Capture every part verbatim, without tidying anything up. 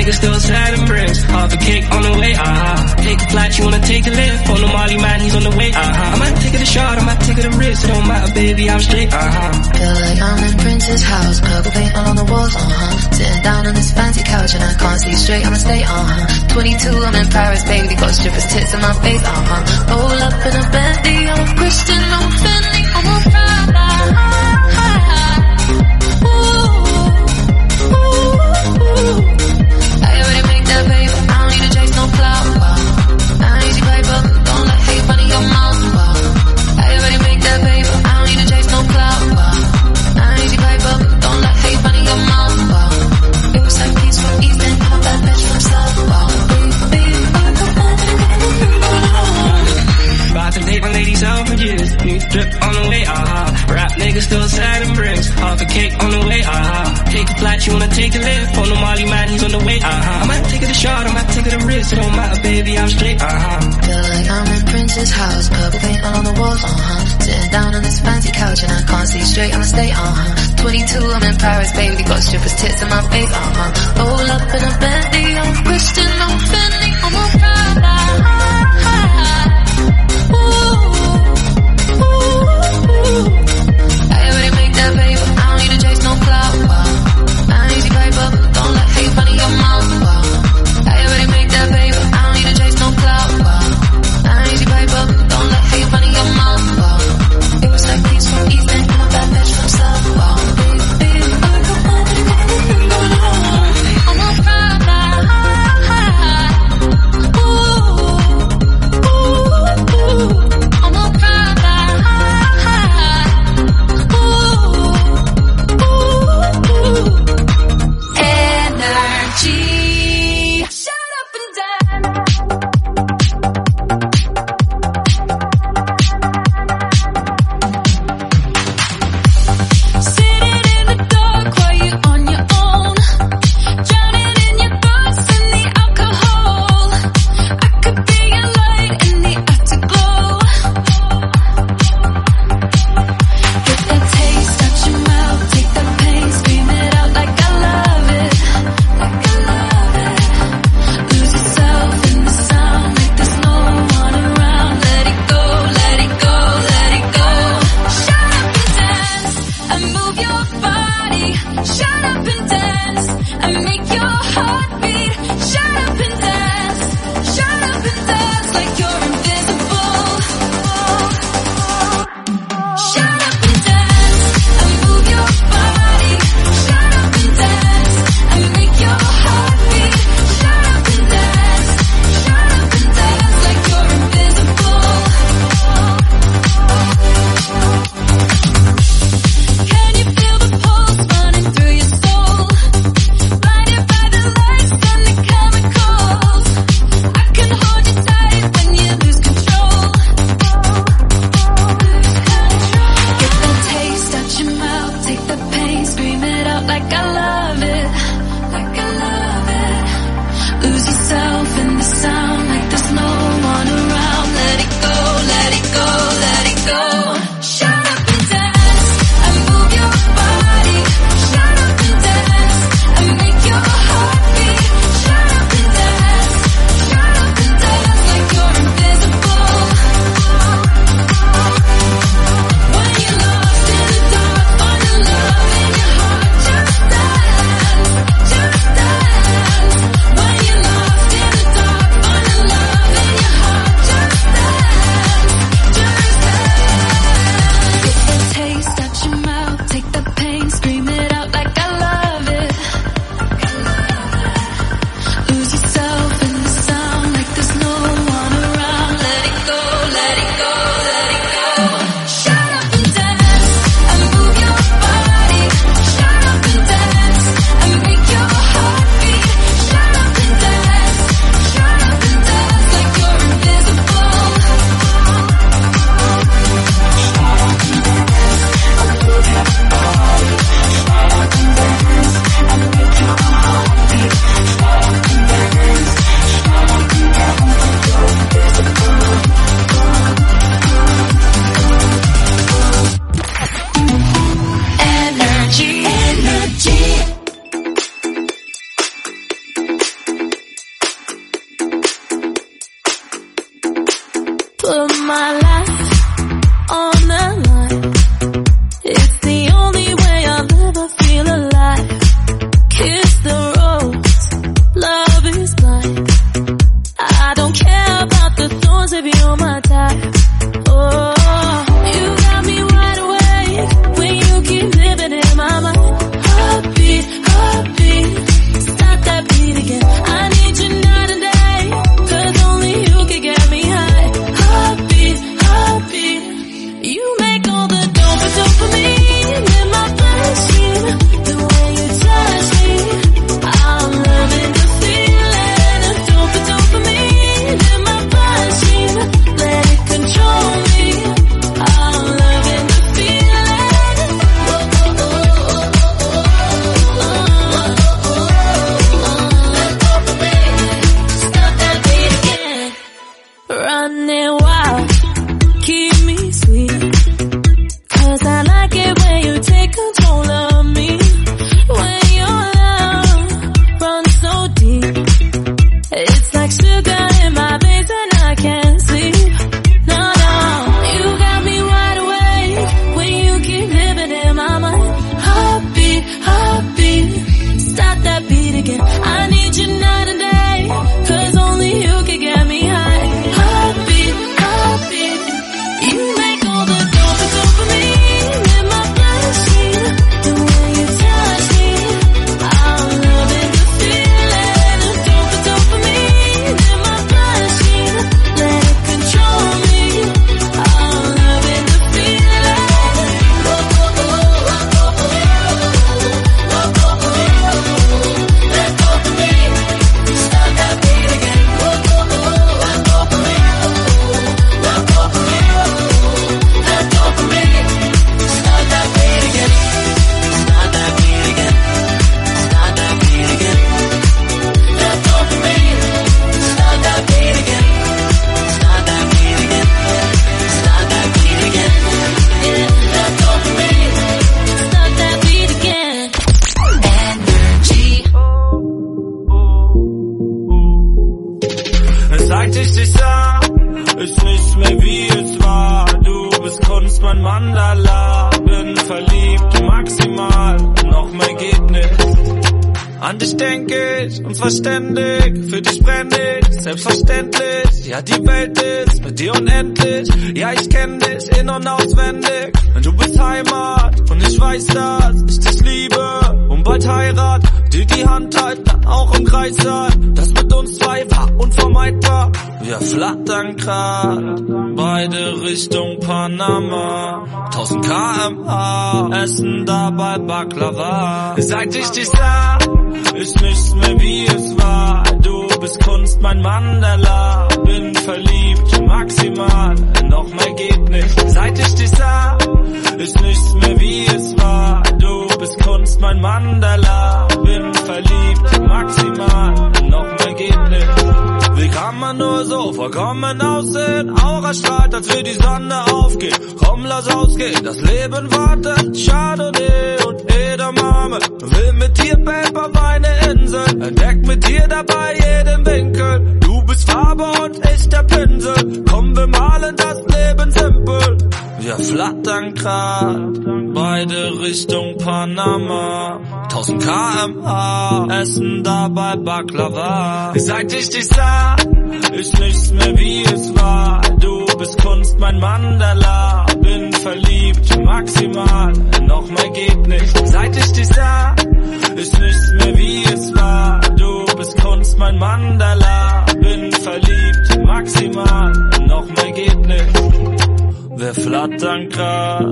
niggas still sad and bricks. Half a cake on the way, uh-huh. Take a flight, you wanna take a lift. On the Molly man, he's on the way, uh-huh. I might take it a shot, I might take it a risk. It don't matter, baby, I'm straight, uh-huh. Feel like I'm in Prince's house, purple paint all on the walls, uh-huh. Sitting down on this fancy couch and I can't see straight, I'ma stay, uh-huh. twenty-two, I'm in Paris, baby, got strippers' tits in my face, uh-huh. Roll up in a Bentley, I'm a Christian, I'm a Fendi, I'm a Prada. Ooh, ooh, ooh. I already make that paper, I don't need to chase no clout, wow. I don't need your paper, don't let hate run in your mouth, wow. I already make that paper, I don't need to chase no clout, wow. I don't need your paper, don't let hate run in your mouth, wow. It was like peace from East End, I'm a bad bitch from South, wow. About to date my lady Selfridges, new drip on the way, uh-huh. Rap niggas still sad and bricks, half a cake on the way, uh-huh. Take a flight, you wanna take a lift. On the Molly man, he's on the way, uh-huh. I might take it a shot, I might take it a risk. It don't matter, baby, I'm straight, uh-huh. Feel like I'm in Prince's house, purple paint all on the walls, uh-huh. Sitting down on this fancy couch and I can't see straight, I'ma stay, uh-huh. twenty-two, I'm in Paris, baby, got strippers' tits in my face, uh-huh. Roll up in a Bentley, I'm a Christian, I'm a Fendi, I'm a Prada. Ooh, ooh, ooh. I already make that paper, I don't need to chase no clout, wow. I don't need your paper, don't let hate run in your mouth, wow. I already make that paper, I don't need to chase no clout, wow. I don't need your paper, don't let hate run in your mouth, wow. It was like peace from East End, I'm a bad bitch from South, wow. I'm a Prada. Ooh. Put my life on the line. It's the only way I'll ever feel alive. Kiss the rose, love is blind. I don't care about the thorns if you're my type. Oh, you got me wide awake when you keep living in my mind. Heartbeat, heartbeat, stop that beat again. I need you night and day, 'cause only you can get me high. Heartbeat, heartbeat, you make all the dope dopamine in my bloodstream. The way you touch me, I'm loving the feeling of dope dopamine in my bloodstream. Let it control me, I'm loving the feeling. Oh, oh, oh, oh, oh, stop that beat again. Running wild, keep me sweet, 'cause I like it when you take control of me. When your love runs so deep, it's like sugar in my veins and I can't sleep. No, no, you got me wide awake when you keep living in my mind. Heartbeat, heartbeat, stop that beat again. I need you night and day, 'cause only you can get me high. Heartbeat, heartbeat, you make all the dope dopamine in my bloodstream. The way you touch me, I'm loving the feeling of dope dopamine in my bloodstream. Let it control me, I'm loving the feeling. Oh, oh, oh, oh, oh, oh, oh, oh, oh, that dopamine, stop that beat again. Oh, oh, oh, that dopamine, that dopamine, that dopamine, stop that beat again. Stop that beat again. Stop that beat again. That dopamine, stop that beat again. Stop that beat again. Stop that beat again. Yeah, that dopamine, stop that beat again. Energy. Seit ich dich sah, ist nichts mehr wie es war. Du bist Kunst, mein Mandala. Bin verliebt, maximal, noch mehr geht nicht. An dich denk ich und verständig, für dich brenn ich, selbstverständlich. Ja, die Welt ist mit dir unendlich. Ja, ich kenn dich in- und auswendig. Du bist Heimat und ich weiß, dass ich dich liebe. Und bald Heirat, dir die Hand halten, dann auch im Kreis sein. Das mit uns zwei war unvermeidbar. Wir flattern grad, beide Richtung Panama. tausend Kilometer pro Stunde, essen dabei Baklava. Seit ich dich sah, ist nichts mehr wie es war. Du bist Kunst, mein Mandala. Bin verliebt, maximal, noch mehr geht nicht. Seit ich dich sah, ist nichts mehr wie es war. Du bist Kunst, mein Mandala. Bin verliebt, maximal, noch mehr geht nicht. Wie kann man nur so vollkommen aussehen? Aura strahlt, als würde die Sonne aufgehen. Komm, lass ausgehen, das Leben wartet. Chardonnay und Edamame. Will mit dir, Babe, auf eine Insel. Entdeck mit dir dabei jeden Winkel. Du bist Farbe und ich der Pinsel. Komm, wir malen das Leben simpel. Wir flattern grad, beide Richtung Panama. tausend Kilometer pro Stunde, essen dabei Baklava. Seit ich dich sah, ist nichts mehr wie es war. Du bist Kunst, mein Mandala. Bin verliebt, maximal, noch mehr geht nicht. Seit ich dich sah, ist nichts mehr wie es war. Du bist Kunst, mein Mandala. Bin verliebt, maximal, noch mehr geht nicht. Wir flattern grad,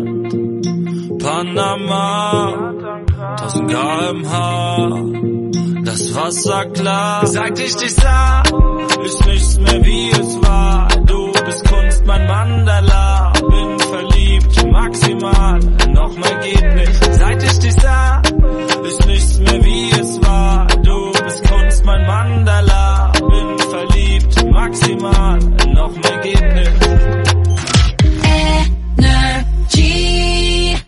Panama, tausend Kilometer pro Stunde, das Wasser klar. Seit ich dich sah, ist nichts mehr wie es war. Du bist Kunst, mein Mandala. Bin verliebt, maximal, noch mehr geht nicht. Seit ich dich sah, ist nichts mehr wie es war. Du bist Kunst, mein Mandala. Bin verliebt, maximal, noch mehr geht nicht. Energy.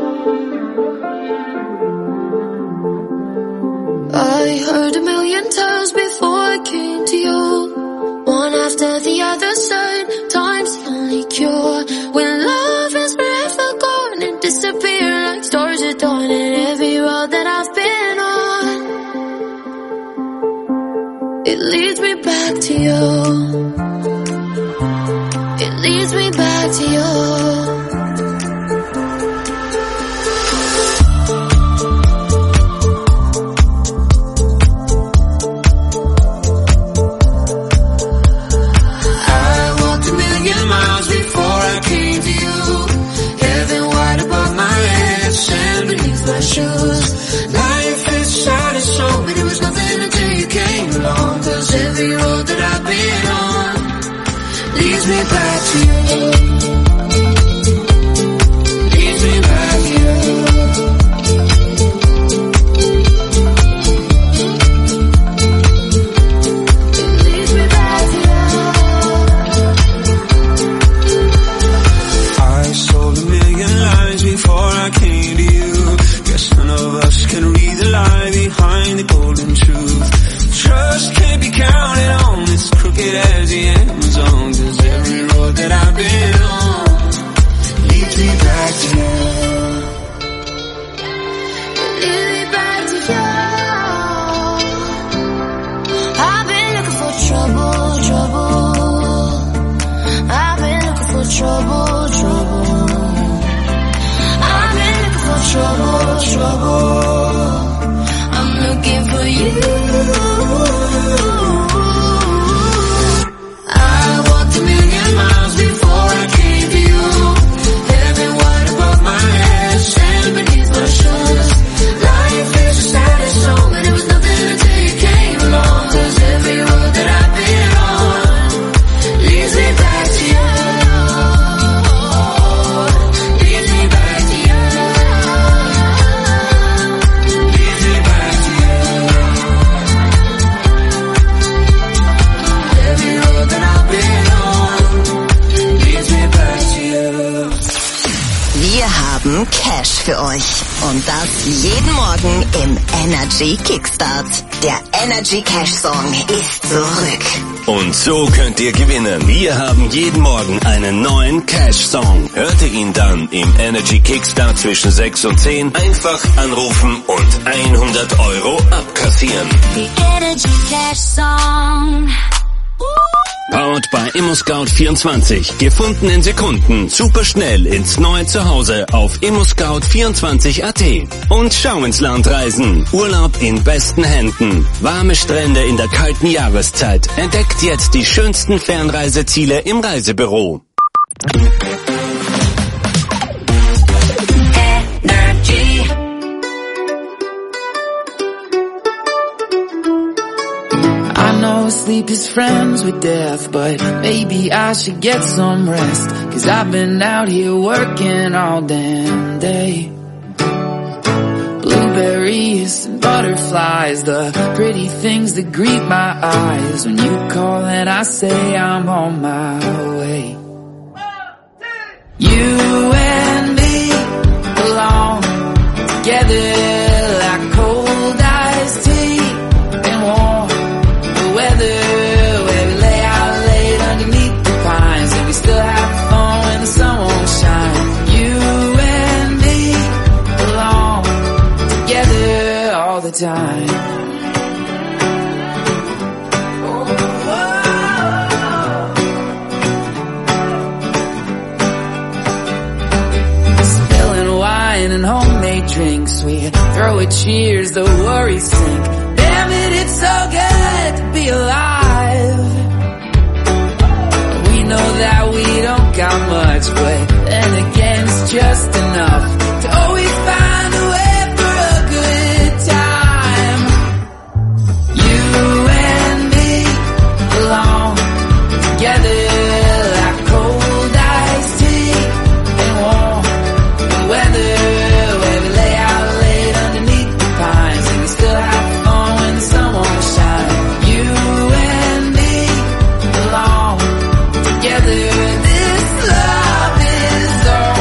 I heard a million times the sun. Time's only cure when love is forever gone and disappear like stars at dawn. And every road that I've been on, it leads me back to you. It leads me back to you. Life is sad and so, but it was nothing until you came along. Cause every road that I've been on leads me back to you. Leads me back to you. It leads me back to you. I sold a million lies before I came to you. None of us can read the lie behind the golden truth. Trust can't be counted on, it's crooked as the Amazon. Cause every road that I've been on leads me back to you. Leads me back to you. I've been looking for trouble, trouble. I've been looking for trouble, trouble. I've been looking for trouble, trouble. I'm looking for you. I walked a million miles before I came to you. Heaven wide above my head, sand beneath my shoes. Life is a saddest song, but it was nothing until you came along. Cause every road that I've been on leads me back to you. Leads me back to you. Leads me back to you. Every road that I've been on leads me back to you. Wir haben Cash für euch. Und das jeden Morgen im Energy Kickstart. Der Energy Cash Song ist zurück. Und so könnt ihr gewinnen. Wir haben jeden Morgen einen neuen Cash-Song. Hört ihr ihn dann im Energy Kickstart zwischen sechs und zehn, einfach anrufen und hundert Euro abkassieren. The Energy Cash Song. Powered by ImmoScout vierundzwanzig. Gefunden in Sekunden. Super schnell ins neue Zuhause auf immoscout vierundzwanzig Punkt at. Und schau ins Land reisen. Urlaub in besten Händen. Warme Strände in der kalten Jahreszeit. Entdeckt jetzt die schönsten Fernreiseziele im Reisebüro. Energy. I know sleep is friends with death, but maybe I should get some rest. Cause I've been out here working all damn day. Blueberries and butterflies, the pretty things that greet my eyes. When you call and I say I'm on my way. You and me belong together like cold iced tea and warm weather, where we lay out late underneath the pines and we still have fun when the sun won't shine. You and me belong together all the time. Spilling wine and homemade drinks, we throw a cheers, the worries sink. Damn it, it's so good to be alive. We know that we don't got much, but then again it's just enough to always find a way for a good time. You and me belong together like cold iced tea and warm weather, where we lay out late underneath the pines and we still have fun when the sun won't shine. You and me belong together. This love is all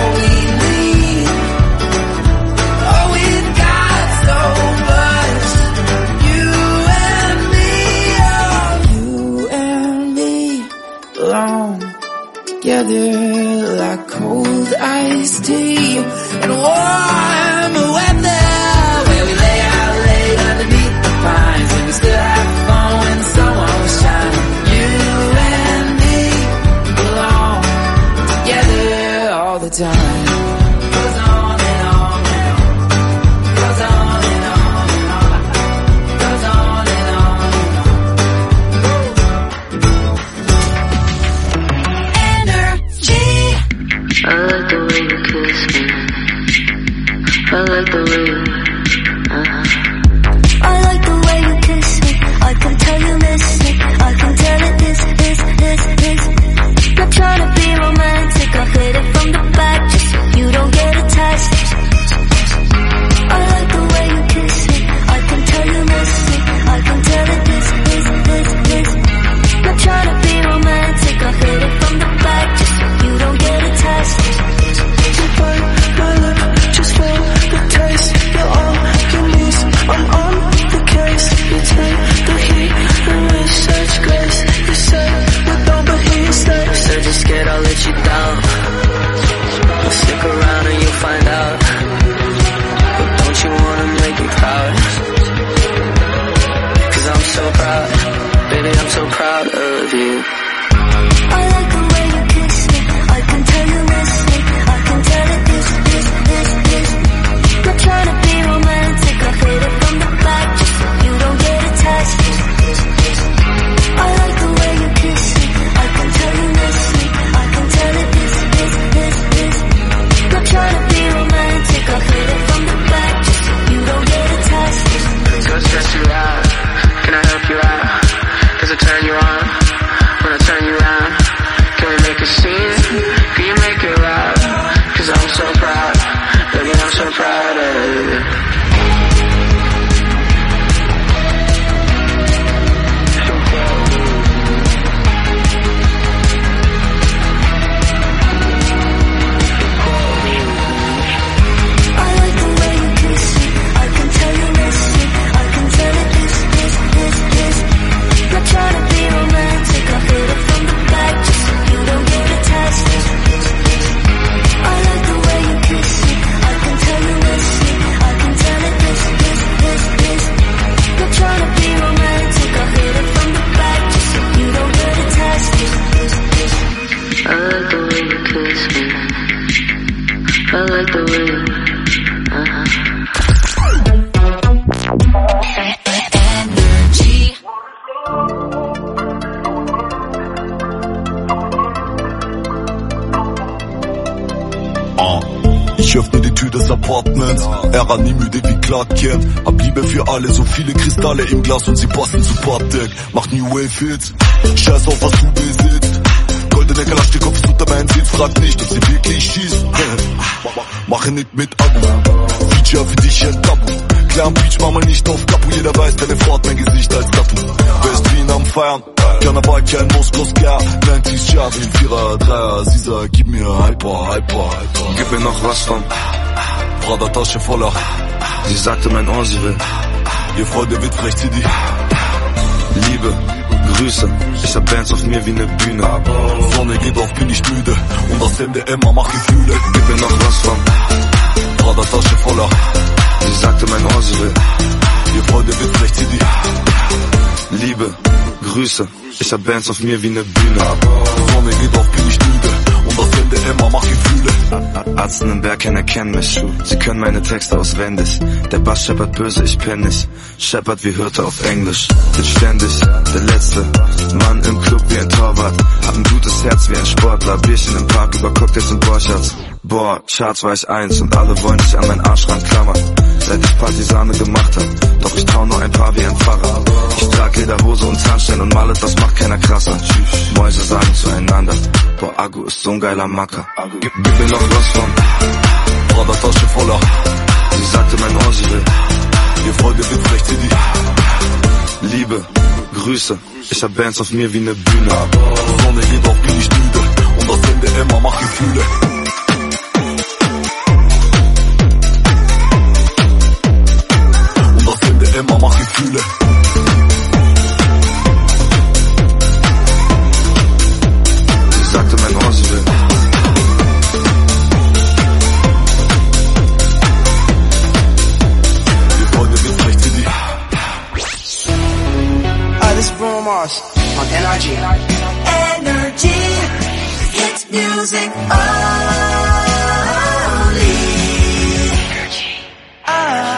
together like cold iced tea and warm weather, where we lay out late underneath the pines and we still have fun when the sun won't shine. You and me belong together all the time. Goes on and on and on. Goes on and on and on. Goes on and on and on. Energy. I like the way you kiss me. I like the way you, uh-huh. I like the way you kiss me. I can tell you miss me. I can tell it is, is, is, is. Not trying to be romantic. I hit it from the back just so you don't get attached. I like the way you kiss me. I can tell you miss me. I can tell it is, is, is, is. Not trying to be romantic. I hit it from the back just so you don't get attached. You burn my lip just for the taste. You're all you need. I'm on the case. You take the heat and with such grace. You say we don't, but he stays. So just scared I'll let you down. Stick around and you'll find out. But don't you wanna make me proud? Cause I'm so proud. Baby, I'm so proud of you. I like the way you kiss me. I can tell you miss me. I can tell it is, is, is, is. Not trying to be romantic. I hit it from the back just so you don't get attached. I like the way you kiss me. I can tell you miss me. I can tell it is, is, is, is. Not trying to be romantic. I hit it from the back just so you don't get attached. Go stress you out. Can I help you out? Does it turn you on? When I turn you around, can we make a scene? Can you make it loud? Cause I'm so proud. Baby, I'm so proud of you. Er war nie müde wie Clark Kent. Hab Liebe für alle, so viele Kristalle im Glas und sie passen zu Parkdeck. Macht New Wave Hits, scheiß auf was du besitzt. Goldene Kalaschnikows unter meinen Sitz. Frag nicht, ob sie wirklich schießt. Mache nicht mit Abu, Feature für dich ein Tabu. Klar am Beach, mach mal nicht auf Kapu. Jeder weiß, deine Fahrt, mein Gesicht als Tattoo. West Wien am Feiern, kann aber kein Moskau-Scare. neunzig Jahre, Vierer, Dreier, Sisa, gib mir Hyper, Hyper, Hyper. Gib mir noch was von Prada Tasche voller. Sie sagte mein Ohr, sie will. Ihr Freunde wird frech, zieh die Liebe, Grüße, ich hab Bands auf mir wie ne Bühne. Sonne geht auf, bin ich müde. Und das Hemd der Emma macht Gefühle. Gib mir noch was von Prada Tasche voller. Sie sagte mein Ohr, sie will. Ihr Freunde wird frech, zieh die Liebe, Grüße, ich hab Bands auf mir wie ne Bühne. Sonne geht auf, bin ich müde. Und das Hemd der Emma macht Gefühle. Arzten im Berg erkennen mich. Sie können meine Texte auswendig. Der Bass scheppert böse, ich penn nicht. Scheppert wie Hirte auf Englisch. Bin ständig der letzte Mann im Club wie ein Torwart. Hab ein gutes Herz wie ein Sportler. Bierchen im Park über Cocktails und Borchards. Boah, Charts war ich eins und alle wollen sich an meinen Arsch ranklammern. Seit ich Partisane gemacht hab, doch ich trau nur ein paar wie ein Pfarrer. Ich trag Lederhose und Zahnstein und male, das macht keiner krasser. Mäuse sagen zueinander, boah, Agu ist so ein geiler Macker. Gib, gib mir noch was von Prada Tasche voller. Sie sagte mein Ohr, sie will. Ihr Freunde wird frech, zieh die Liebe, Grüße, ich hab Bands auf mir wie ne Bühne. Sonne geht auf, bin ich müde. Und das Hemd der Emma macht Gefühle. Und das Hemd der Emma macht Gefühle. Sie sagte mein Ohr, sie will. Mars on N R G. Energy, hits music only. I,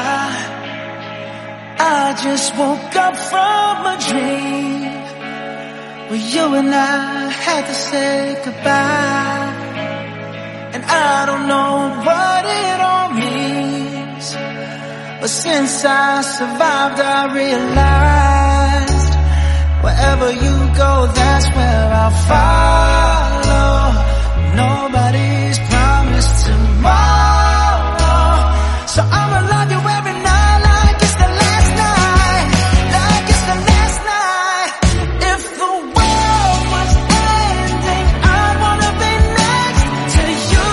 I just woke up from a dream where you and I had to say goodbye. And I don't know what it all means, but since I survived I realized wherever you go, that's where I'll follow. Nobody's promised tomorrow, so I'ma love you every night like it's the last night, like it's the last night. If the world was ending, I'd wanna be next to you.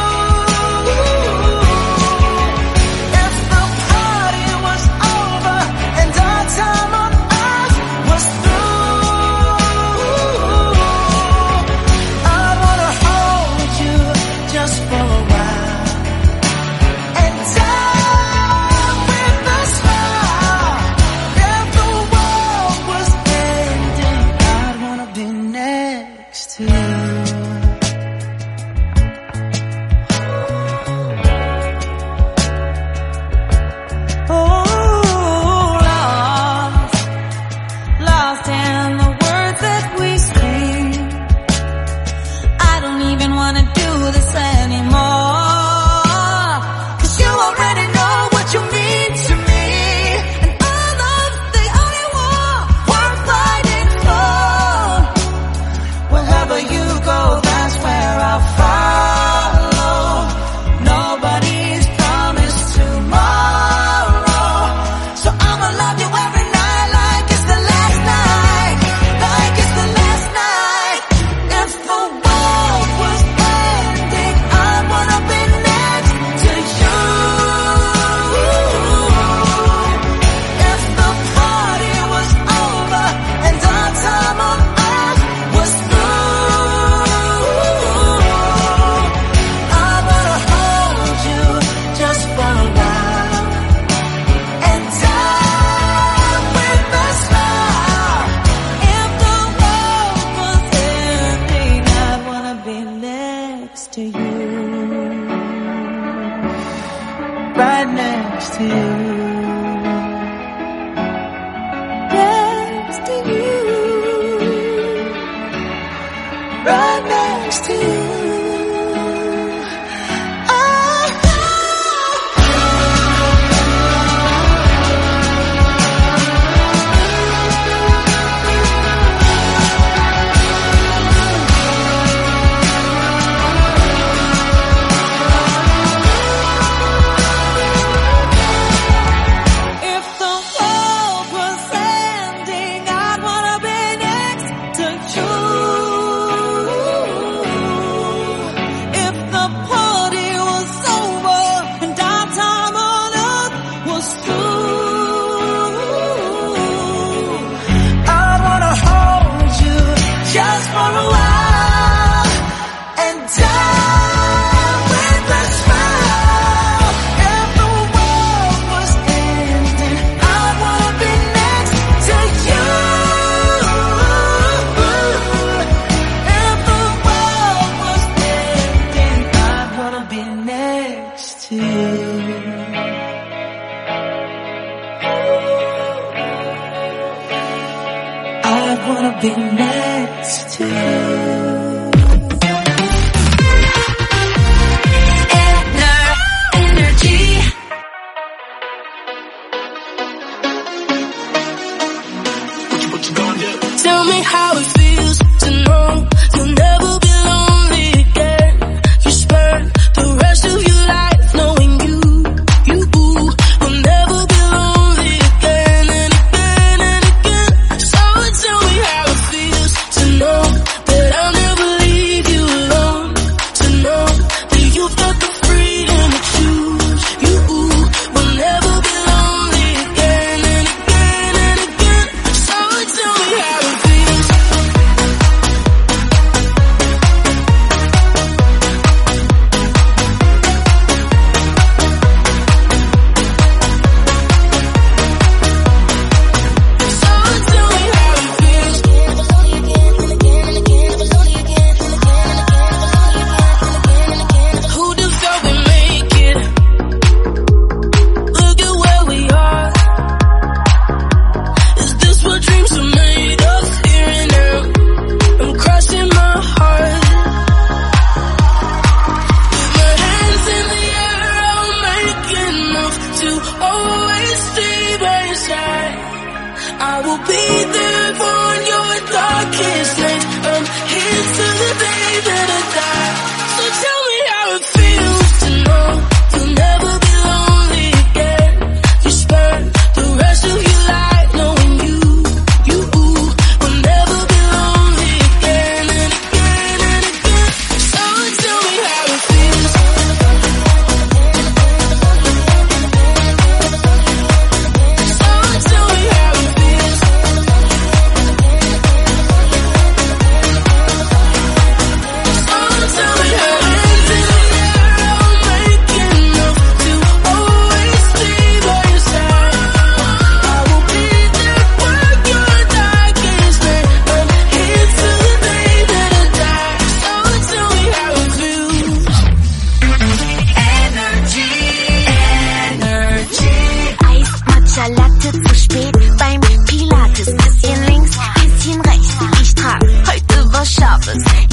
If the party was over and our time on earth was through, I'd wanna hold you just for a while and die with a smile. If the world was ending, I'd wanna be next to you. Oh, lost, lost in the words that we speak. I don't even wanna do this anymore, 'cause you already know what you mean to me, and our love's the only war worth fighting for. Wherever you go, that's where I'll follow. Nobody's promised tomorrow, so I'ma love you every night like it's the last night, like it's the last night. If the world was ending, I wanna be next to you. If the party was over and our time on earth was through, I wanna hold you just for a while and die with a smile. If the world was ending, I wanna be next to you, right next to you, next to you, right next to you. If the world was ending, I'd wanna be next to you. If the party was over and our time on earth was through, I'd wanna hold you just for a while and die with a smile. If the world was ending, I'd wanna be next to you. If the world was ending, I'd wanna be next to you. I'd wanna be next to you. Energy. Tell me how it feels to know you'll never be lonely again. You spend the rest of your life knowing you, you will never be lonely again and again and again. So tell me how it feels to know that I'll never leave you alone. To know that you've got the freedom to choose. You will never be lonely again and again and again. So tell me how it feels.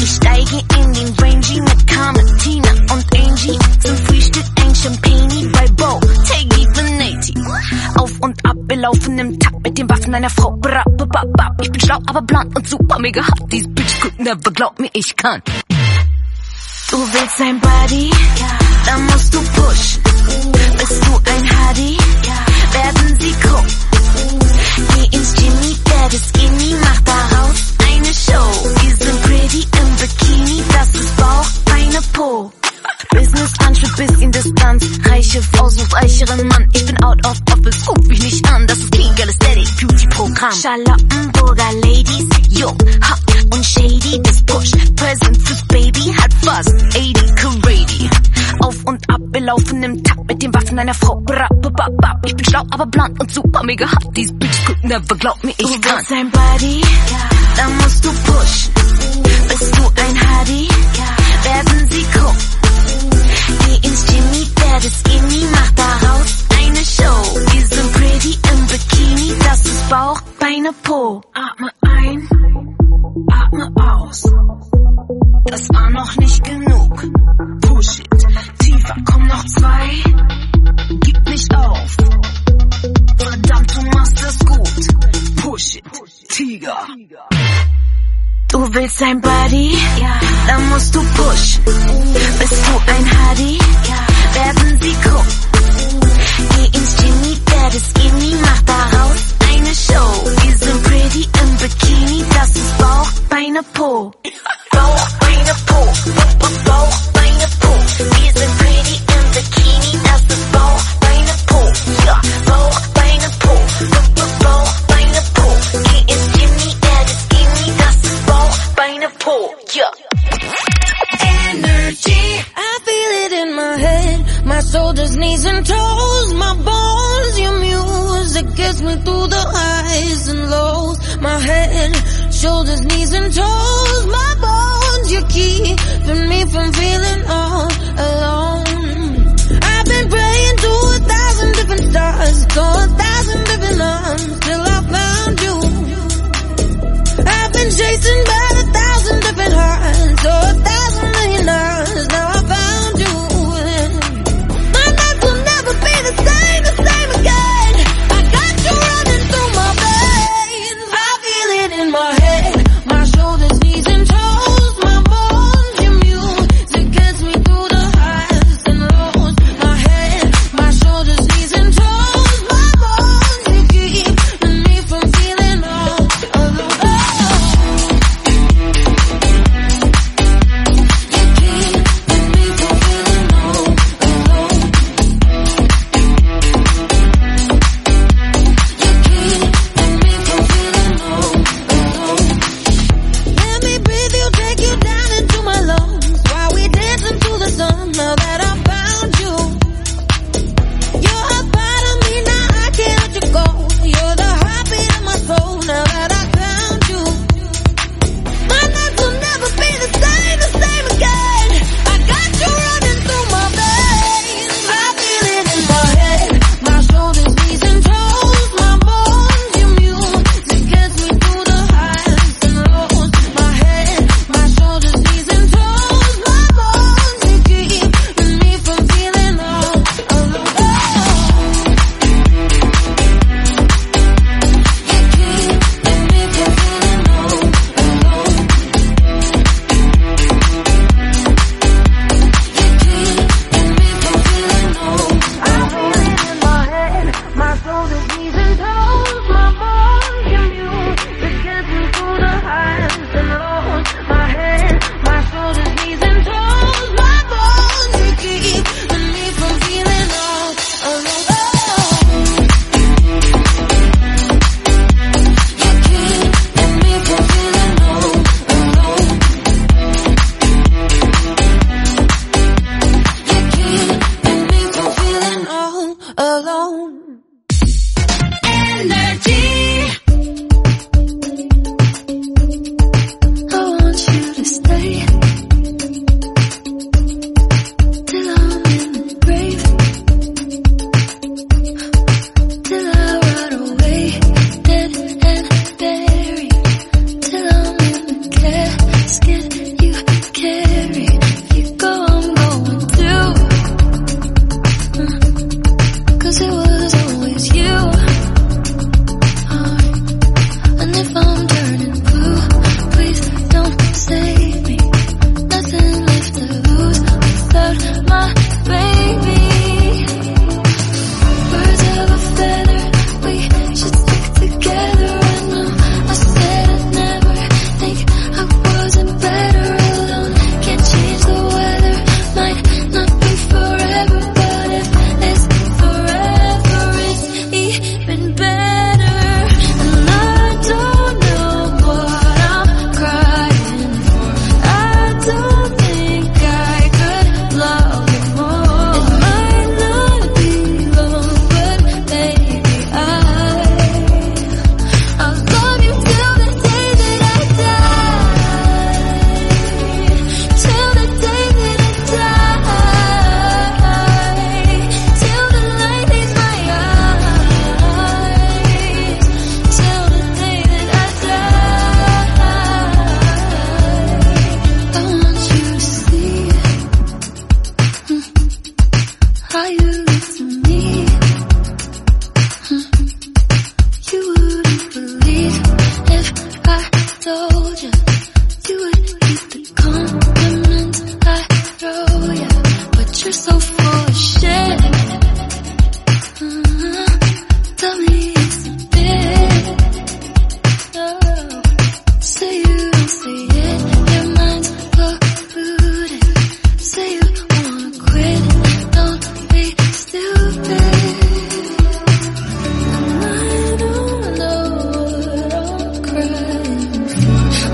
Ich steige in den Rangy mit Carmen, Tina und Angie. Zum Frühstück ein Champagne bei Bo, Teggy Venati. Auf und ab, wir laufen im Takt mit den Waffen einer Frau. Bra, ba, ba, ba. Ich bin schlau, aber blond und super mega hot. These bitch could never, glaub mir, ich kann. Du willst sein Body? Ja. Dann musst du pushen. Bist du ein Hardy? Ja. Werden sie gucken. Geh ins Jimmy, der ist Skinny, mach daraus eine Show. Wir sind pretty im Bikini, das ist Bauch, Beine, Po. Business-Anschub bis in Distanz. Reiche Frau sucht reicheren Mann. Ich bin out of office, ruf mich nicht an. Das ist Clean Girl Aesthetic, Beauty-Programm. Charlottenburger Ladies, jung, hot und shady. Das Push, Present fürs Baby, hat fast achtzig Carady. Auf und ab, wir laufen im Takt mit den Waffen einer Frau. Bra, ba, ba, ba. Ich bin schlau, aber blond und super mega hot. These bitch could never, glaub mir, ich du kann. Du sein Body, ja. Dann musst du pushen. Bist du ein Hardy, ja. Werden sie gucken. Geh ins Jimmy, der ist Skinny, mach daraus eine Show. Wir sind pretty im Bikini, das ist Bauch, Beine, Po. Atme ein, atme aus. Das war noch nicht genug. Push it, tiefer, komm noch zwei. Gib nicht auf. Verdammt, du machst das gut. Push it, Tiger. Du willst sein Body? Ja. Dann musst du pushen. Bist du ein Hardy? Ja. Werden sie gucken. Geh ins Jimmy, der ist Skinny, mach daraus eine Show. Wir sind pretty im Bikini, das ist Bauch, Beine, Po. Bauch, Beine, Po. Bauch, Beine, Po. Wir sind pretty im Bikini, das ist Bauch, Beine, Po. Ja, Bauch, Beine, Po. Bauch, Beine, Po. Geh ins Jimmy, der ist Skinny, das ist Bauch, Beine, Po. Ja. Energy, I feel it in my head, my shoulders, knees and toes, my bones, your music gets me through the highs and lows. My head, shoulders, knees and toes, my bones, you're keeping me from feeling all alone. I've been praying to a thousand different stars, to a thousand different arms, till I found you. I've been chasing by a thousand different hearts, to a thousand million hours, now I found you. My nights will never be the same, the same again. I got you running through my veins. I feel it in my head, my shoulders, knees and toes, my bones, your music gets me through the highs and lows. My head, my shoulders, knees and toes, my bones, you keep me from feeling all alone.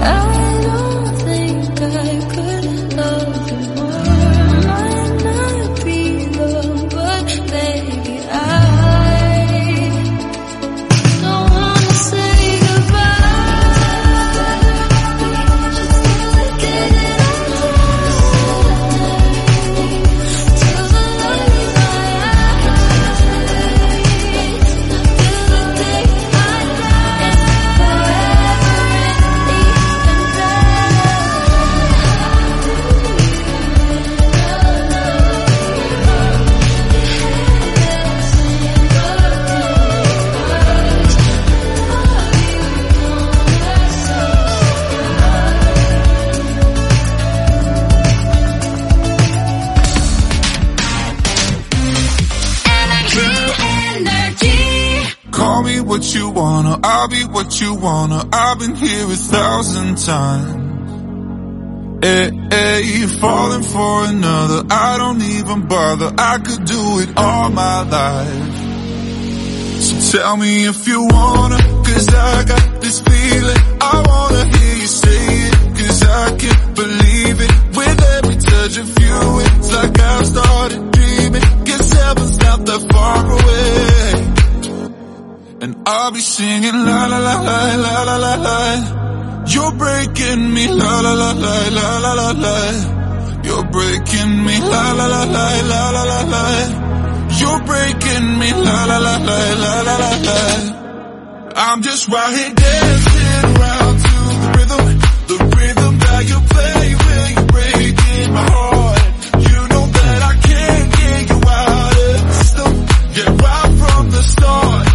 What you wanna, I'll be what you wanna. I've been here a thousand times. Hey, hey, falling for another, I don't even bother. I could do it all my life. So tell me if you wanna, cause I got this feeling. I wanna hear you say it, cause I can't believe it. With every touch of you, it's like I've started dreaming. Guess heaven's not that far away. And I'll be singing la la la la la la la la. You're breaking me la la la la la la la la. You're breaking me la la la la la la la la. You're breaking me la la la la la la la la. I'm just right here dancing around to the rhythm, the rhythm that you play when you're breaking my heart. You know that I can't get you out of the system. Yeah, right from the start.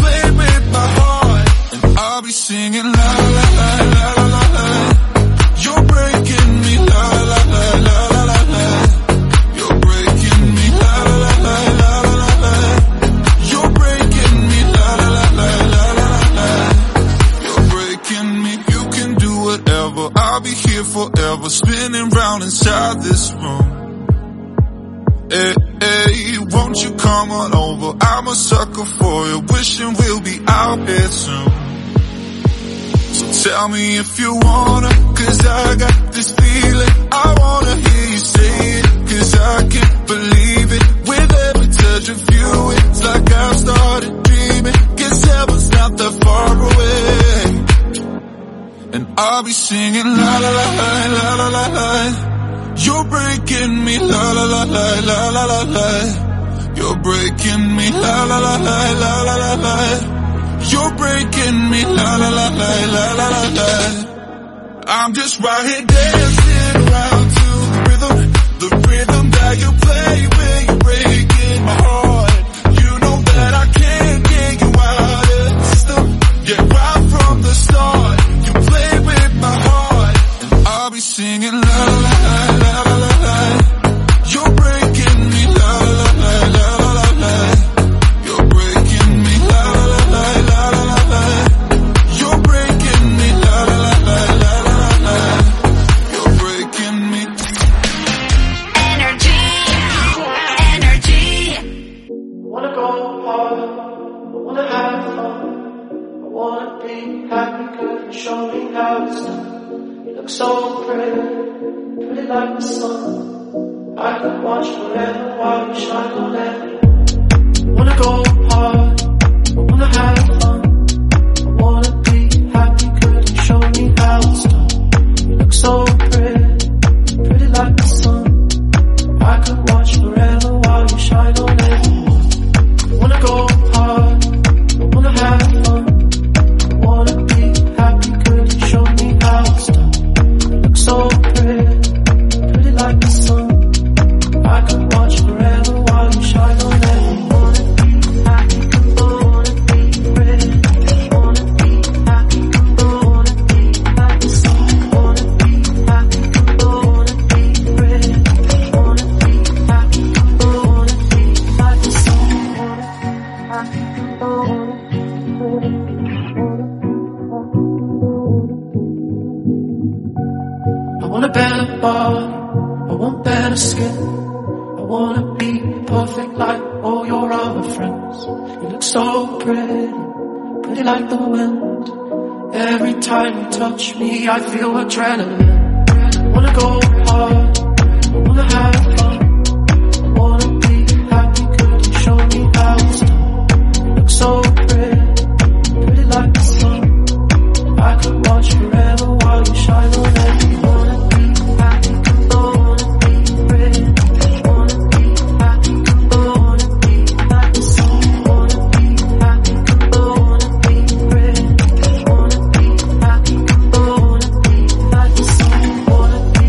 I'll be singing la la la la la la la. You're breaking me la la la la la la la. You're breaking me la la la la la la la la. You're breaking me la la la la la la la la. You're breaking me. You can do whatever. I'll be here forever, spinning round inside this room. Hey, hey, won't you come on over? I'm a sucker for you, wishing we'll be out here soon. So tell me if you wanna, cause I got this feeling. I wanna hear you say it, cause I can't believe it. With every touch of you, it's like I've started dreaming. Guess heaven's not that far away. And I'll be singing la la la la la la la la. You're breaking me la la la la la la la la. You're breaking me la la la la la la la la. You're breaking me la la la la la la la la. I'm just right here dancing around to the rhythm, the rhythm that you play when you're breaking my heart. You know that I can't get you out of the system. Yeah, right from the start, you play with my heart. And I'll be singing la la la la la la la. You're breaking me la la la la la la la. You're breaking me la la la la la la la la. You're breaking me la la la la la la la la. You're breaking me. Energy, energy. I wanna go hard, I wanna have fun, I wanna be happy, good, and show me how it's done. You look so pretty, pretty like the sun. I could watch forever while you shine on every. I wanna go hard, I wanna have fun, I wanna be happy, good, and show me how it's done. You look so pretty, pretty like the sun. I could watch forever while you shine on everyone. I wanna go hard, I wanna have fun, I wanna be happy, good, and show me how it's done. You look so pretty, pretty like the sun. I could watch forever while you shine on everyone. I want a better body, I want better skin. I wanna be perfect like all your other friends. You look so pretty, pretty like the wind. Every time you touch me, I feel adrenaline. Wanna go hard, wanna have fun. Wanna be happy, could you show me how it's done? You look so pretty, pretty like the sun. I could watch forever while you shine on everyone. Wanna be happy, wanna be pretty. Wanna be happy, wanna be like the sun. Wanna be happy, wanna be pretty. Wanna be happy, wanna be like the sun. Wanna be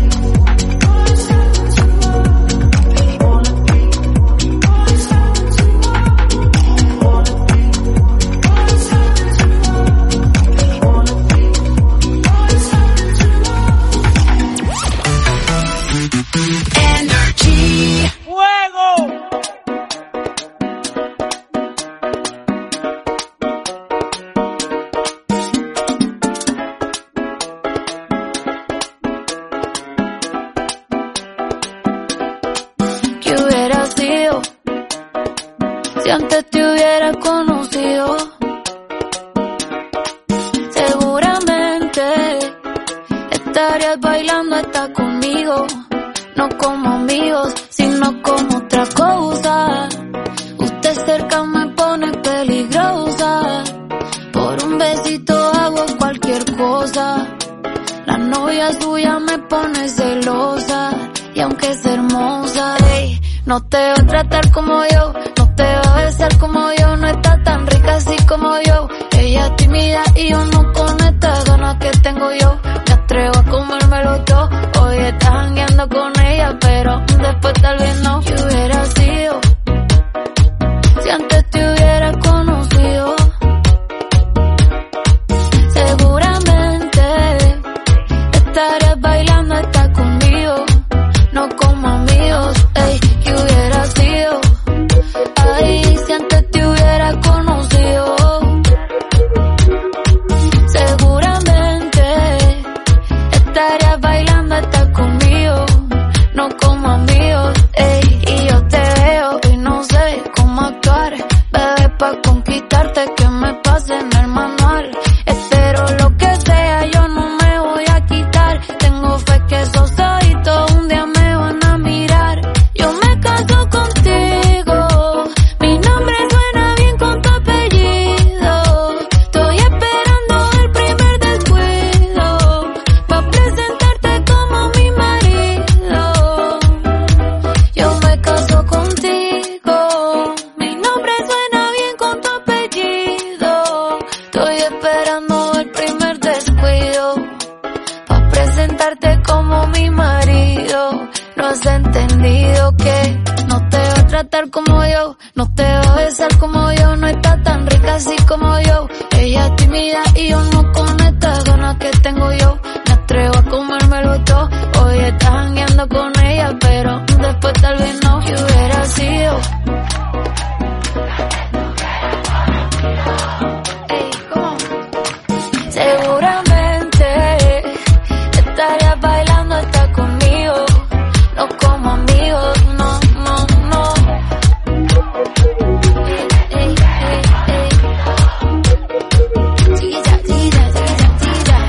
¿Qué hubiera sido si antes te hubiera conocido? Seguramente estarías bailando hasta conmigo, no como amigos, sino como otra cosa. Usted cerca me pone peligrosa, por un besito hago cualquier cosa. La novia suya me pone celosa, y aunque es hermosa, ey, no te va a tratar como yo, no te va a besar como yo, no está tan rica así como yo. Ella es tímida y yo no con estas ganas que tengo yo. Me atrevo a comérmelo todo, hoy estás jangueando con ella, pero después tal vez no. ¿Qué hubiera sido si antes te hubiera conocido? Seguramente estarías bailando hasta conmigo, no como amigos, ey. ¿Qué hubiera sido? Ay, si antes te hubiera conocido. Seguramente estarías bailando hasta conmigo, no como amigos, ey. Y yo te veo y no sé cómo actuar, bebé, pa' conquistarte que me pase en el manual. Espero lo que sea, yo no me voy a quitar. Tengo fe que esos ojitos un día me van a mirar. Yo me caso contigo, mi nombre suena bien con tu apellido. Estoy esperando el primer descuido, pa' presentarte como mi marido. Yo me caso contigo, mi nombre suena bien con tu apellido. Estoy esperando el primer descuido, pa' presentarte como mi marido. No has entendido que no te va a tratar como yo, no te va a besar como yo, no está tan rica así como yo. Ella es tímida y yo no con estas ganas que tengo yo. Me atrevo a comérmelo todo, hoy estás jangueando con ella, pero después tal vez no. ¿Qué hubiera sido? Ey, ¿cómo? Seguramente estarías bailando hasta conmigo, no como amigos, no, no, no. Ey, ey, ey, ey. Tira, tira, tira, tira.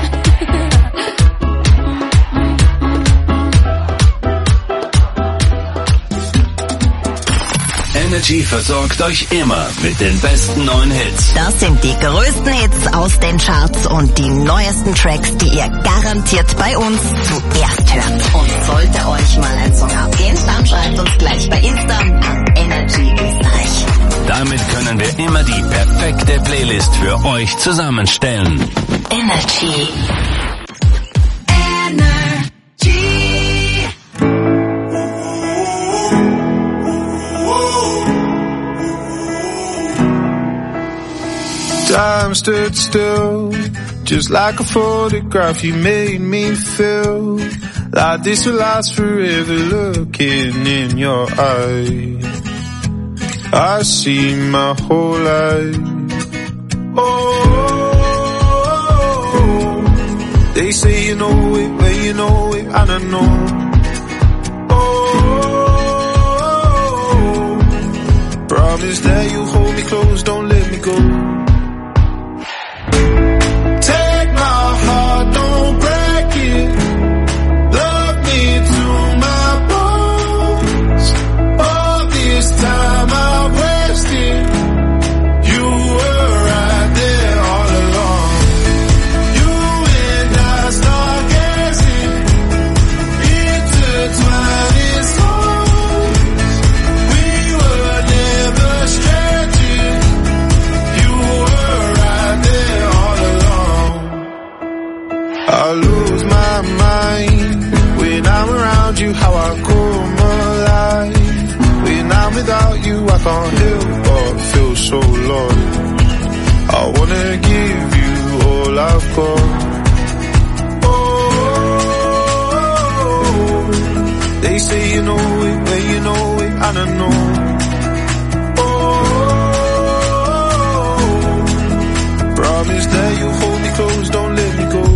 Energy versorgt euch immer mit den besten neuen Hits. Das sind die größten Hits aus den Charts und die neuesten Tracks, die ihr garantiert bei uns zuerst hört. Und sollte euch mal ein Song abgehen, dann schreibt uns gleich bei Insta an Energy Österreich. Damit können wir immer die perfekte Playlist für euch zusammenstellen. Energy. Time stood still, just like a photograph. You made me feel like this will last forever. Looking in your eyes, I see my whole life. Oh, they say you know it when you know it, and I know. Oh, promise that you hold me close, don't let me go. Take lose my mind. When I'm around you, how I come alive. When I'm without you, I can't help but feel so lost. I wanna give you all I've got. They say you know it, but you know it, I don't know. Oh, promise that you'll hold me close, don't let me go.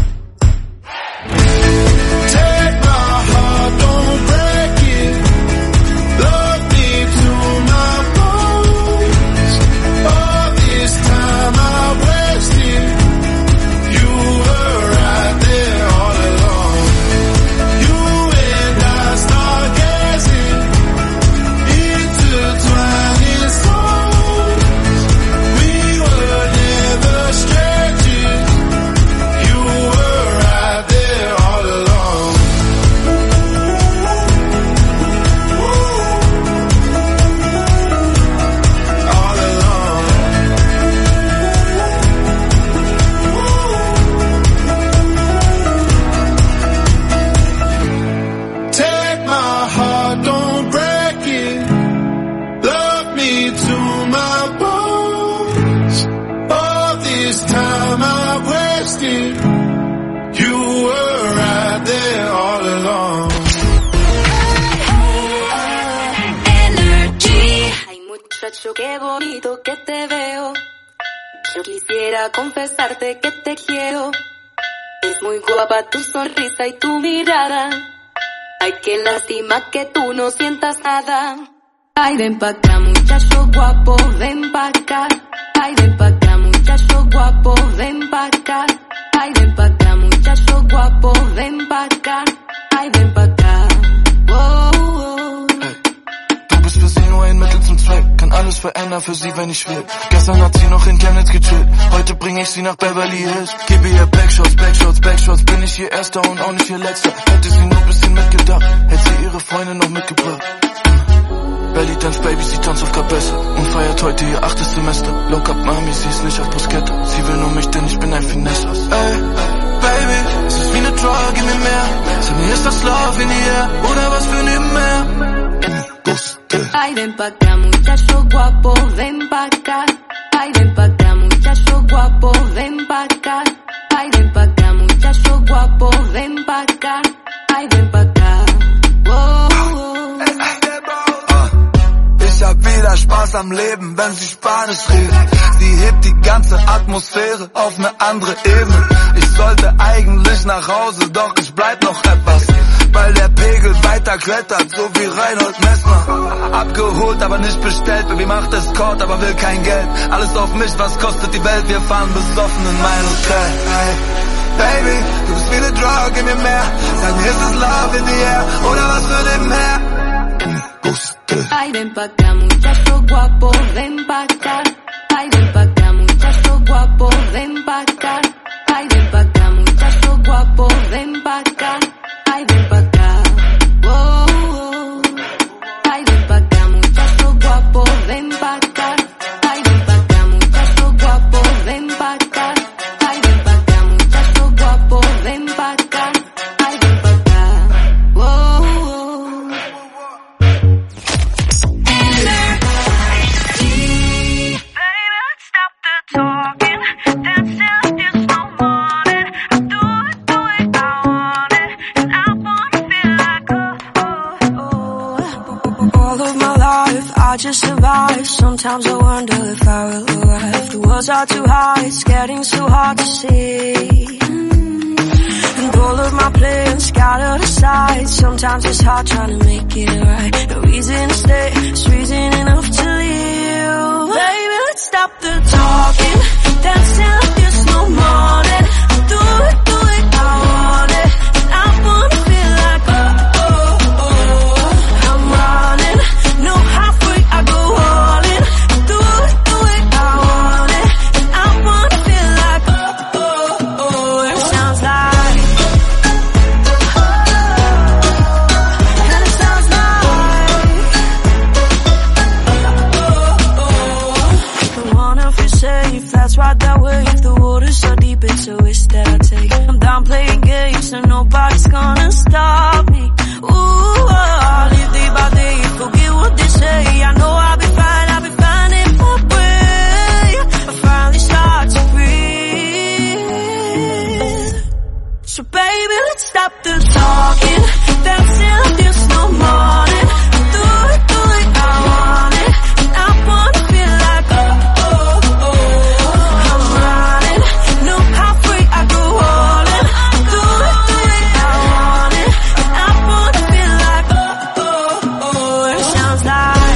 Take my heart, don't break it. Love me to my bones. All this time I wasted. You were right there all along. You and I stargazing, intertwining souls. We were never strangers. You were right there all along. All along. Take my heart, don't break it. Love me to my bones. All this time I wasted. You were right there all along. Energy. Ay, muchacho, qué bonito que te veo. Yo quisiera confesarte que te quiero. Es muy guapa tu sonrisa y tu mirada. Ay, qué lástima que tú no sientas nada. Ay, ven pa' acá, muchacho guapo, ven pa' acá. Ay, ven pa' acá, muchacho guapo, ven pa' acá. Ay, ven pa' acá, muchacho guapo, ven pa' acá. Ay, ven pa' acá. Oh, oh. Du bist für sie nur ein Mittel zum Zweck. Kann alles verändern für sie, wenn ich will. Gestern hat sie noch in Chemnitz gechillt. Heute bring ich sie nach Beverly Hills. Gebe ihr Backshots, Backshots, Backshots. Bin ich ihr Erster und auch nicht ihr Letzter. Hätte sie nur ein bisschen mitgedacht, hätte sie ihre Freunde noch mitgebracht. Belly Dance Baby, sie tanzt auf Kabesse und feiert heute ihr achtes Semester. Low Cup Mami, sie ist nicht auf Bruschetta. Sie will nur mich, denn ich bin ein Finesse. Ey, Baby, es ist wie eine Drug, gib mir mehr. Sag mir, ist das Love in the air oder was für nebenher? Ay, ven pa' acá, muchacho guapo, ven pa' acá. Ay, ven pa' acá, muchacho guapo, ven pa' acá. Ay, ven pa' acá, muchacho guapo, ven pa' acá. Ay, ven pa' acá. Oh, oh. Ich hab wieder Spaß am Leben, wenn sie Spanisch redet. Sie hebt die ganze Atmosphäre auf ne andere Ebene. Ich sollte eigentlich nach Hause, doch ich bleib noch etwas, weil der Pegel weiter klettert, so wie Reinhold Messner. Abgeholt, aber nicht bestellt, Baby macht Escort, aber will kein Geld. Alles auf mich, was kostet die Welt, wir fahren besoffen in mein Hotel. Hey, Baby, du bist wie eine Drug, gib mir mehr. Sag mir, ist es Love in the air oder was für nebenher? Ay, ven pa' acá, muchacho guapo, ven pa' acá. Ay, ven pa' acá, muchacho guapo, ven pa' acá. Ay, ven pa' acá, muchacho guapo, ven pa' acá. Ay, ven pa' acá. Oh, oh. Ay, ven pa' acá, muchacho guapo, ven pa' acá. Ay, ven pa' acá, muchacho guapo, ven pa' acá. Ay, ven pa' acá, muchacho guapo, ven pa' acá. Ay, ven pa' acá. Oh, oh. Talking, dancing like there's no morning. I do it, do it, I want it, and I wanna feel like oh, oh, oh. All of my life I just survived. Sometimes I wonder if I will arrive. The words are too high, it's getting so hard to see. And all of my plans scattered aside. Sometimes it's hard trying to make it right. No reason to stay, it's reason enough to leave. Baby, let's stop the talking, dancing like there's no morning. Do it, do it, I want it, and I wanna feel like oh, oh, oh. I'm running, no halfway, I go all in. Do it, do it, I want it, and I wanna feel like oh, oh, oh. It sounds like and it sounds like oh, oh, oh. I wanna feel safe, that's right that way. If the baby, let's stop the talking. Dancing like there's no morning. Do it, do it, I want it. And I wanna feel like oh, oh, oh. I'm running, know how free I go all in. Do it, do it, I want it. And I wanna feel like oh, oh, oh. It sounds like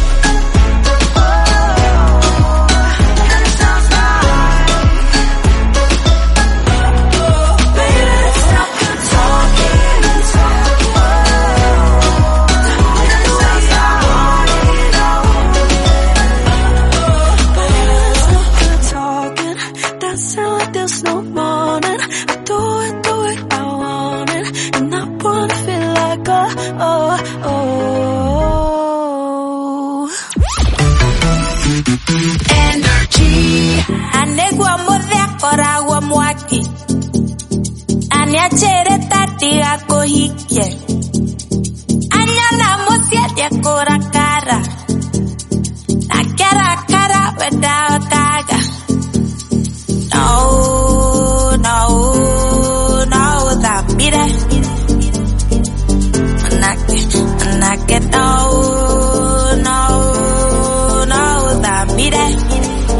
Aniachere tati ako hikye Anyana mosiete akora kara Akara kara without taga No, no, no, that mire Anake, anake, no, no, no, that mire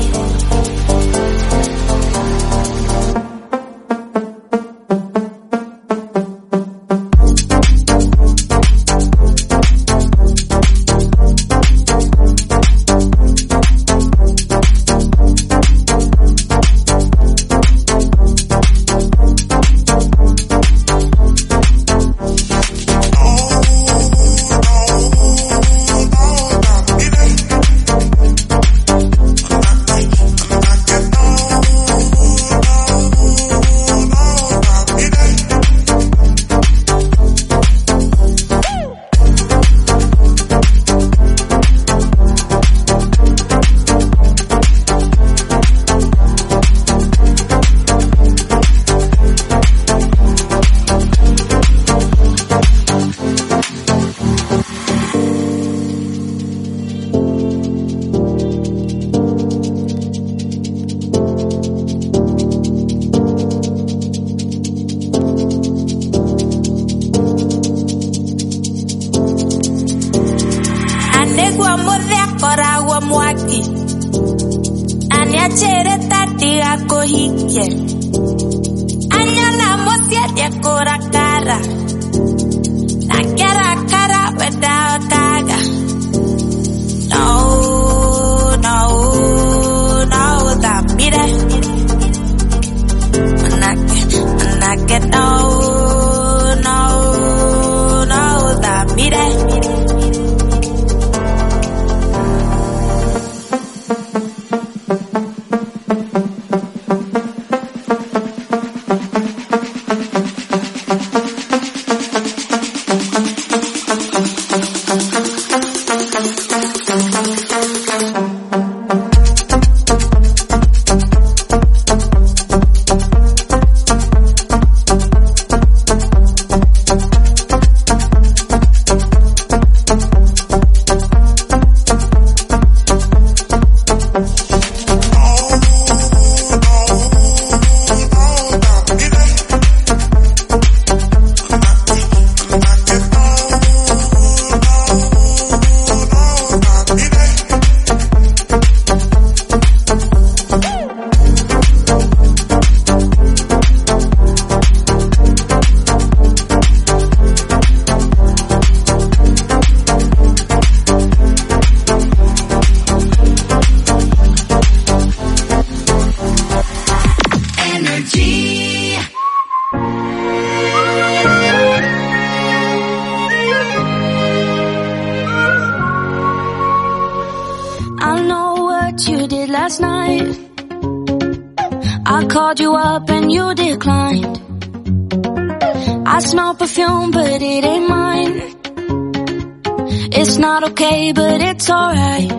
okay, but it's alright.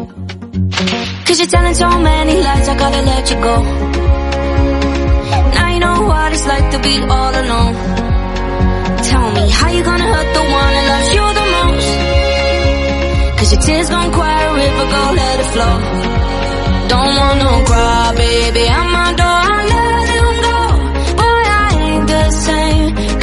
Cause you're telling so many lies, I gotta let you go. Now you know what it's like to be all alone. Tell me, how you gonna hurt the one that loves you the most? Cause your tears gon' cry a river, go let it flow. Don't want no cry, baby, I'm my door, I let him go. Boy, I ain't the same.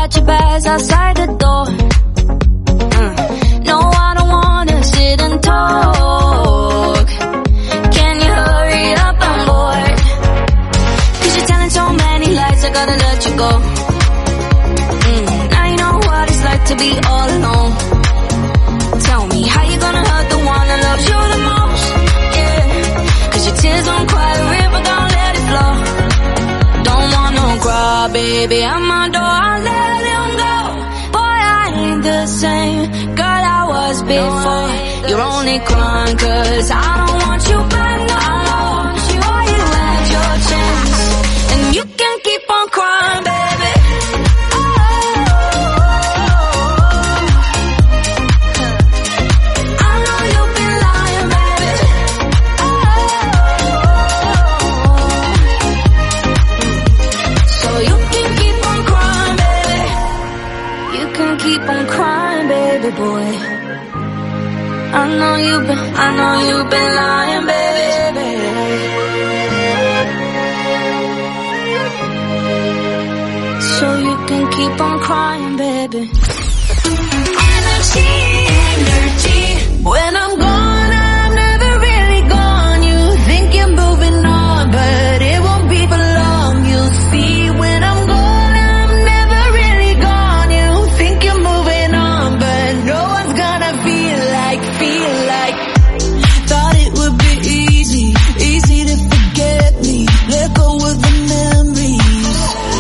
got your bags outside the door. Mm. No, I don't wanna sit and talk. Can you hurry up, I'm bored. Cause you're telling so many lies, I gotta let you go. Mm. Now you know what it's like to be all alone. Tell me how you gonna hurt the one that loves you the most. Yeah, cause your tears don't cry, the river gon' let it flow. Don't want no cry, baby, I'm my door, I'll let him go. Boy, I ain't the same girl I was before. You're only crying cause I don't want you back no more. Boy, you had your chance and you can keep on crying, baby. I know you've been lying, baby. So you can keep on crying, baby. You can keep on crying, baby boy. I know you've been, I know you've been lying, baby. So you can keep on crying, baby. Energy, energy. When I'm gone, I'm never really gone. You think you're moving on, but it won't be for long. You'll see when I'm gone, I'm never really gone. You think you're moving on, but no one's gonna feel like, feel like. Thought it would be easy, easy to forget me. Let go of the memories.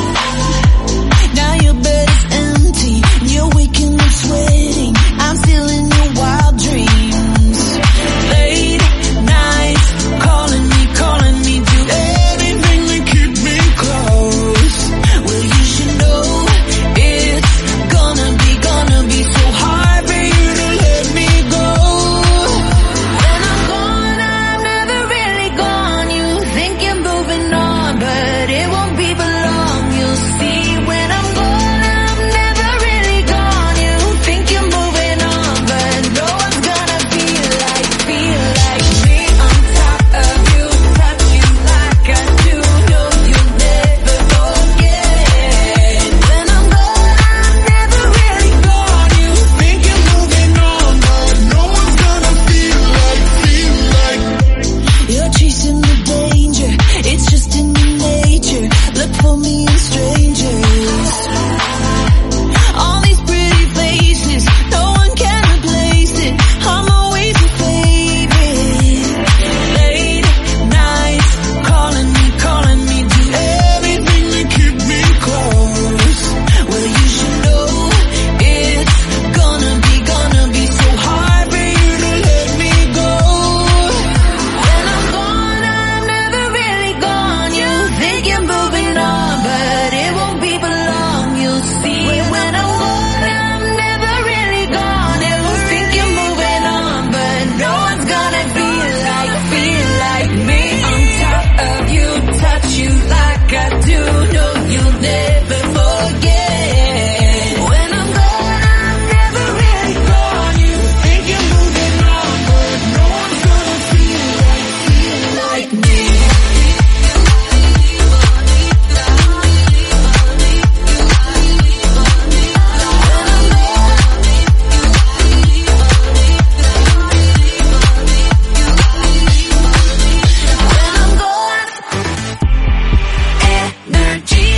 Now your bed is empty, you're waking up sweating. I'm still in your wild dreams. Late nights, calling me, calling me, do anything to keep me close. Well, you should know it's gonna be, gonna be so hard for you to let me go. When I'm gone, I'm never really gone. You think you're moving on, but it won't be for long. You'll see when I'm gone, I'm never really gone. You think you're moving on, but no one's gonna feel like, feel like me on top of you, touch you like I do. No, you'll never forget. When I'm gone, I'm never really gone. You think you're moving on, but no one's gonna feel like, feel like. You're chasing the danger, it's just in your nature. Look for me in strangers. All these pretty faces, no one can replace it. I'm always your favorite. Late nights, calling me, calling me, do everything to keep me close. Well, you should know it's gonna be, gonna be so hard for you to let me go. When I'm gone, I'm never really gone. You think you're moving on, but it won't be for long. You'll see when I'm gone, I'm never really gone. You think you're moving on, but no one's gonna feel like, feel like me on top of you, touch you like I do. No, you'll never forget. When I'm gone, I'm never really gone. You think you're moving on, but no one's gonna feel like, feel like me. When I'm gone, energy.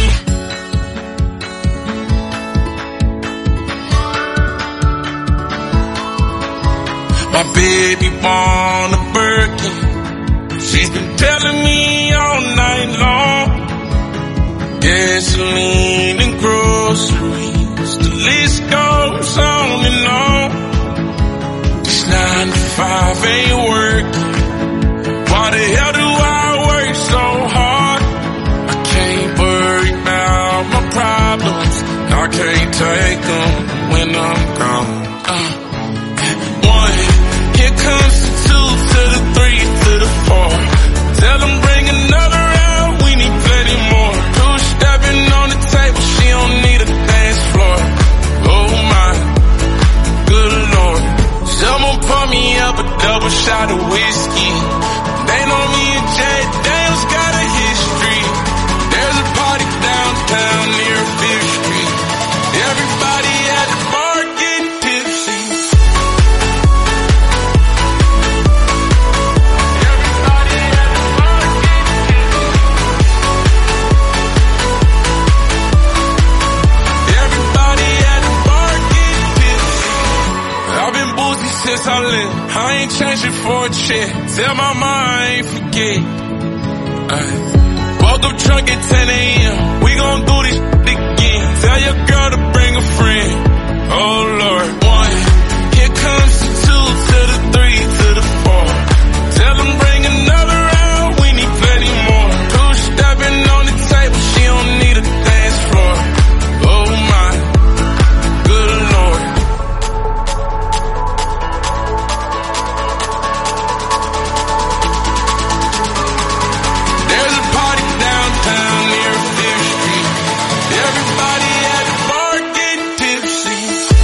My baby born a Birkin. She's been telling me all night long. Gasoline and groceries, the list goes on and on. This nine to five ain't working. Why the hell do I work so hard? I can't worry about my problems. I can't take them when I'm gone. Uh. One, here comes the two to the three to the four. Tell them bring another round, we need plenty more. Two stepping on the table, she don't need a dance floor. Oh my, good lord. Someone pour me up a double shot of whiskey. They know me and Jay Dale's got a history. There's a party downtown near Fifth Street. Yeah, since I left. I ain't changing for a check. Tell my mom I ain't forget. Ay. Woke up drunk at ten a.m. We gon' do this again. Tell your girl to bring a friend. Oh Lord. One. Here comes the two to the three to the four. Tell them bring another round. We need plenty more. Two stepping on the table. She don't need a dance floor. Oh my. Good Lord. There's a party downtown near Fifth Street. Everybody at the bar getting tipsy.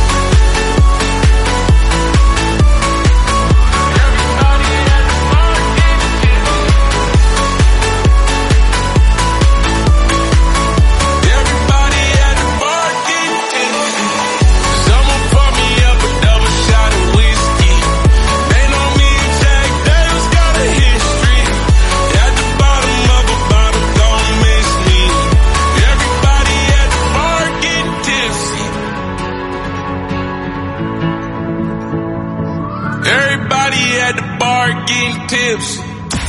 Everybody at the bar getting tipsy. Everybody at the bar getting tipsy. Someone pour me up a double shot of whiskey. They know me and Jack Daniels got a history. At the bottom of a bottle, don't miss me. Everybody at the bar getting tipsy. Everybody at the bar getting tipsy.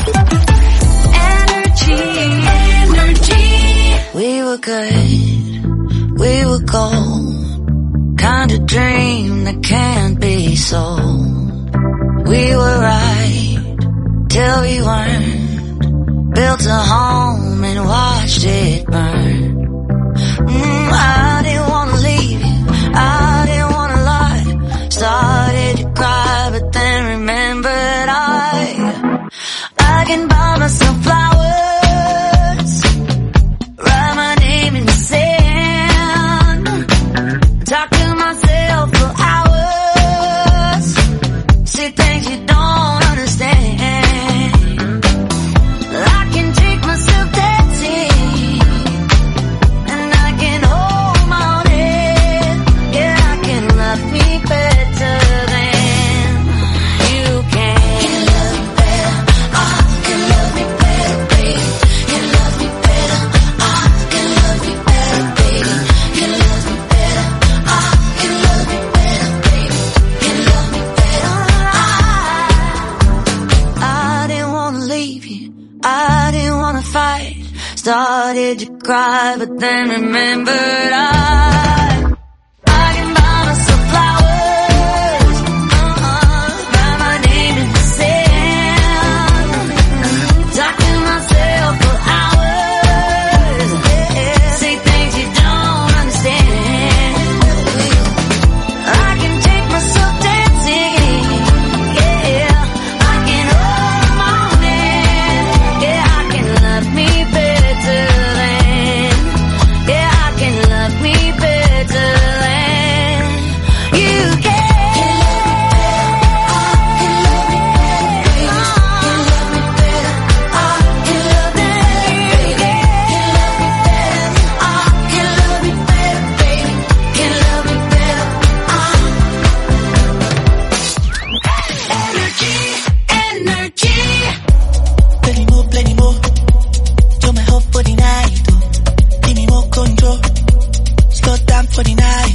Energy, energy. We were good, we were gold. Kind of dream that can't be sold. We were right till we weren't. Built a home and watched it burn. Mm, I didn't wanna leave you, I didn't wanna lie. Started to cry, but then remembered I I can buy myself flowers, write my name in the sand, talk to myself for hours, see things you don't understand. I can take myself dancing, and I can hold my own head. Yeah, I can love me better than you can. Can love me better, I can love me better, baby. Can love me better, I can love me better, baby. Can love me better, I can love me better, baby. Can love me better, I I didn't wanna leave you, I didn't wanna fight. Started to cry, but then remembered I I can buy myself flowers, uh-uh, write my name in the sand, talk to myself for hours, yeah, say things you don't understand. I can take myself dancing, yeah, I can hold my own hand, yeah, I can love me better than, yeah, I can love me better than you can. Can love me better, I can love me better, baby. Can love me better, I energy, energy. Plenty more, plenty more. You're my hope for the night. Oh. Give me more control. Slow down for the night.